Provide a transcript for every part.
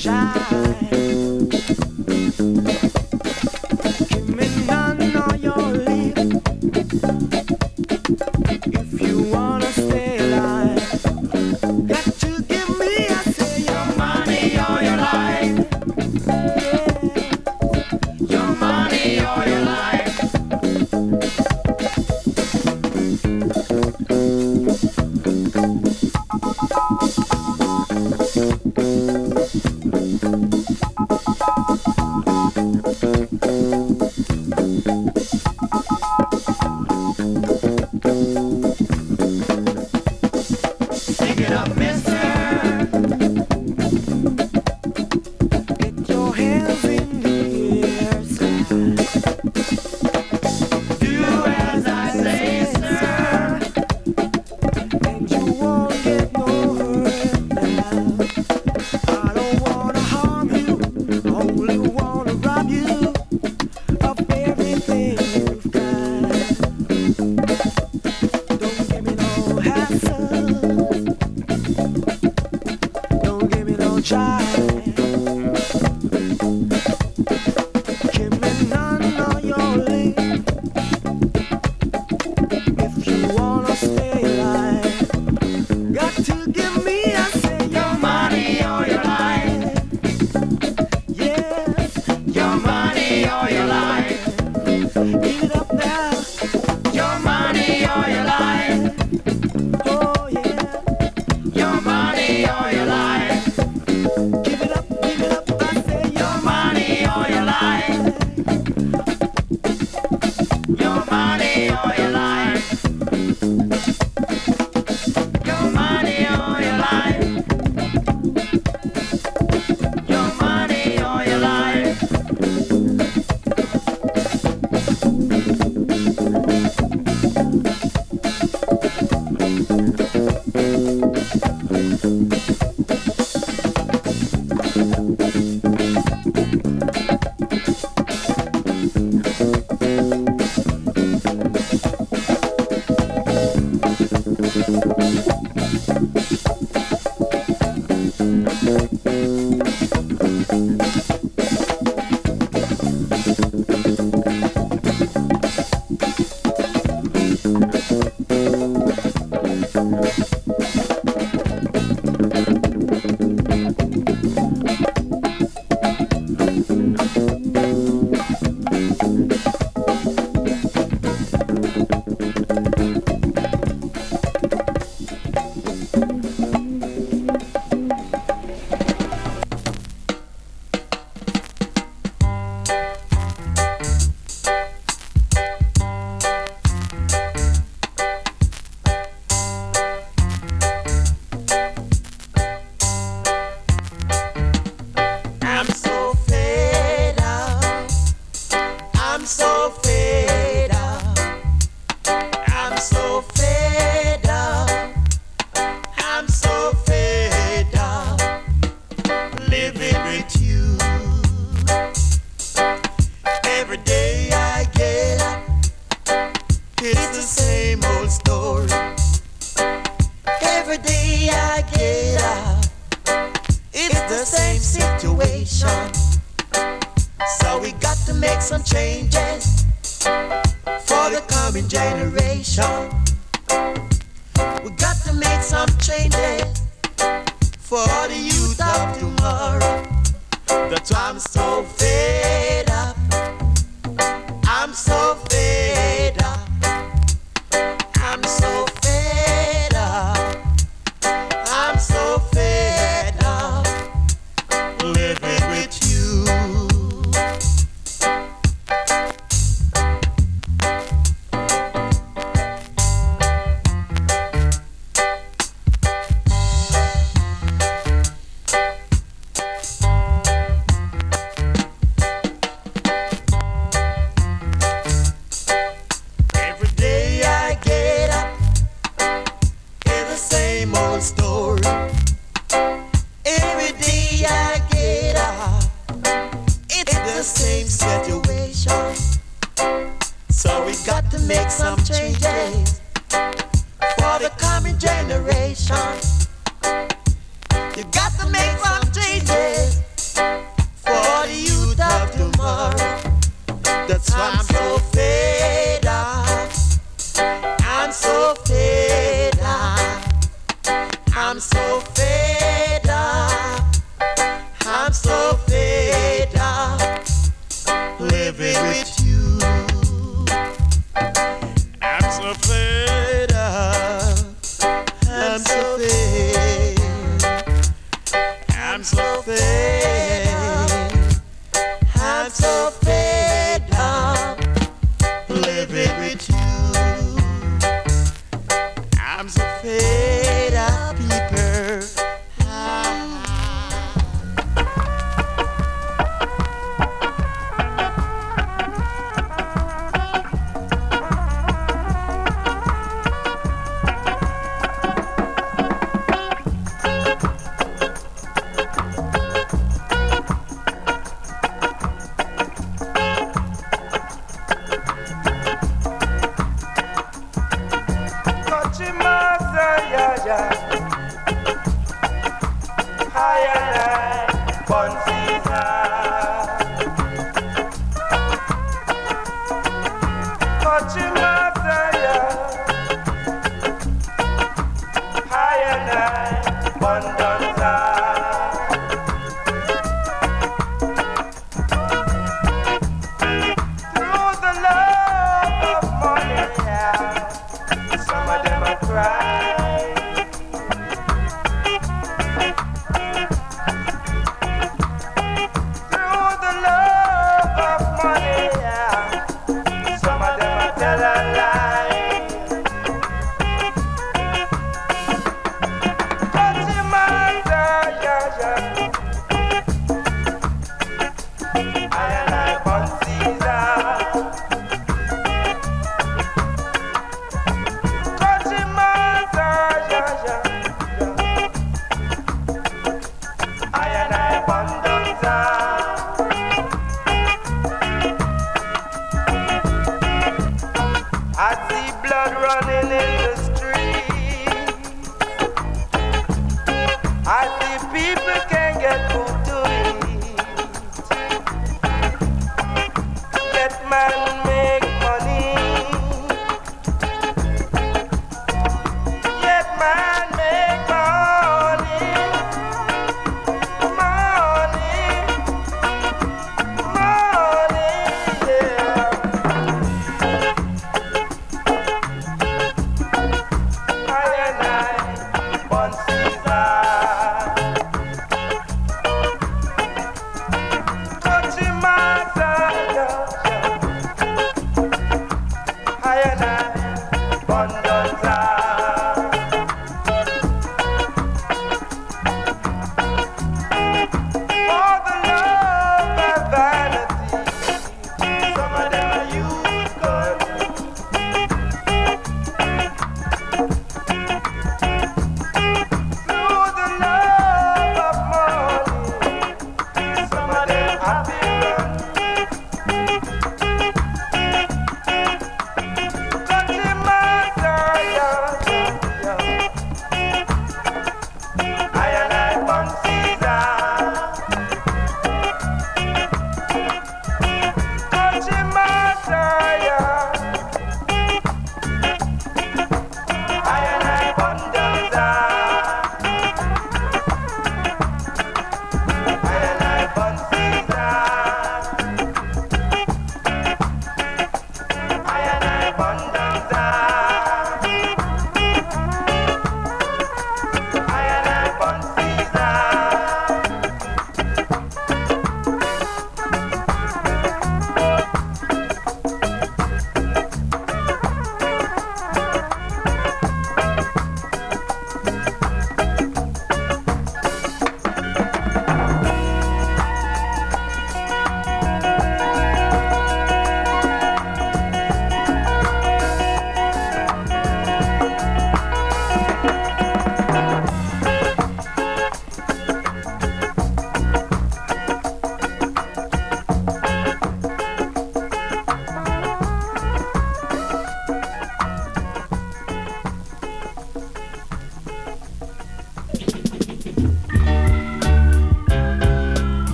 You got to make some changes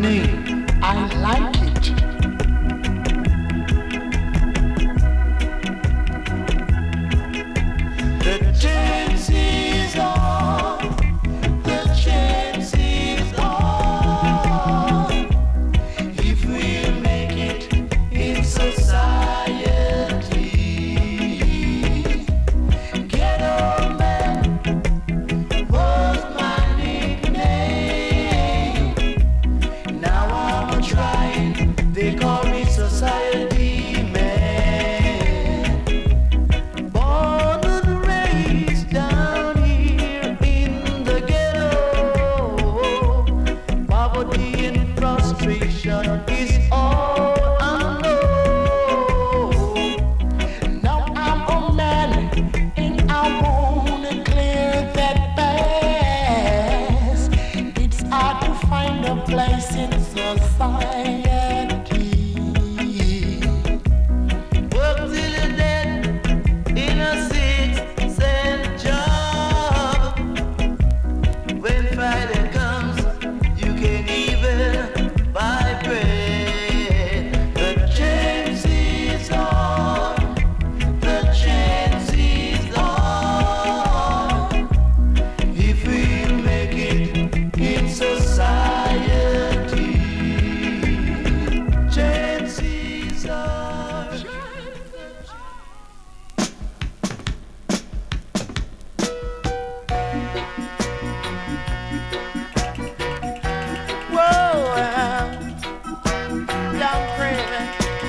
name. I like it. The chances are, the chances are, if we make it in society, ghetto man was my nickname. Now I'm trying, they call me society man. Born and raised down here in the ghetto, poverty and frustration is all I know. Now I'm a man and I wanna clear that past. It's hard to find a place in society. Work till you're dead in a 6-cent job. When Friday comes, you can't even buy bread. The chances are, the chances are, if we make it in society, chances are. Whoa, young craving.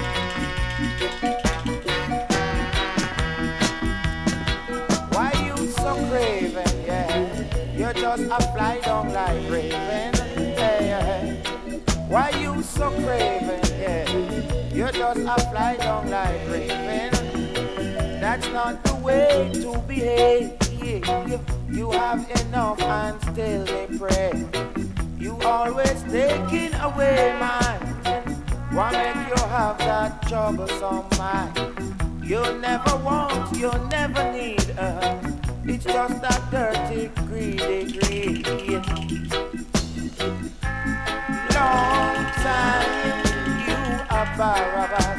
Why you so craving? Yeah, you're just a fly down like raven. Yeah. Why you so craving? Yeah, you're just a fly down like raven. That's not the way to behave. You have enough and still they pray. You always taking away mine. Why make you have that troublesome mind? You never want, you never need. It's just that dirty, greedy greed. Long time you are Barabbas.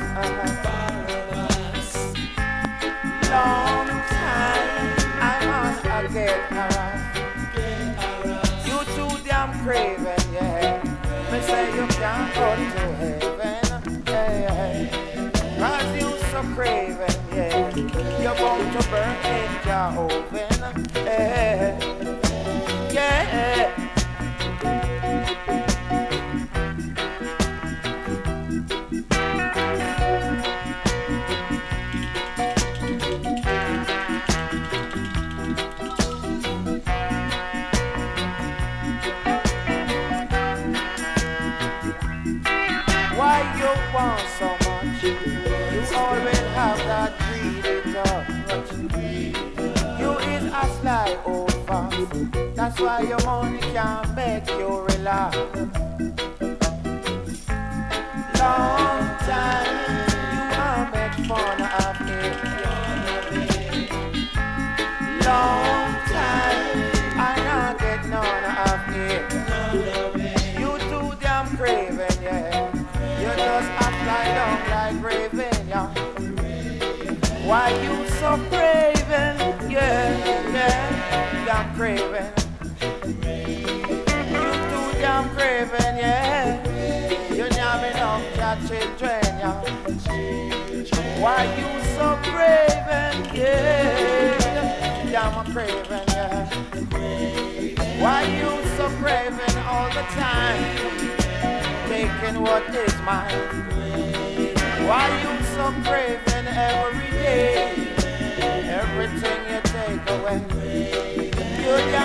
Long time I'm on a get harassed. You too damn craven, yeah. Me say you can't go to heaven, yeah. Cause you so craven, yeah. You're bound to burn in your oven, yeah. Yeah. Why you want so much? You always have that greedy touch. You is a sly old fox. That's why your money can't make you relax. Long time you are make fun of me. Long time I not get none of it. You too damn craven, yeah. You just act like down like raven, yeah. Why you so craven, yeah, yeah, damn craven. You too damn craven, yeah. You yamming up your children, yeah. Why you so craven, yeah, damn a craven, yeah. Why you so craven all the time, taking what is mine? Why you so craven every day, everything you take away? You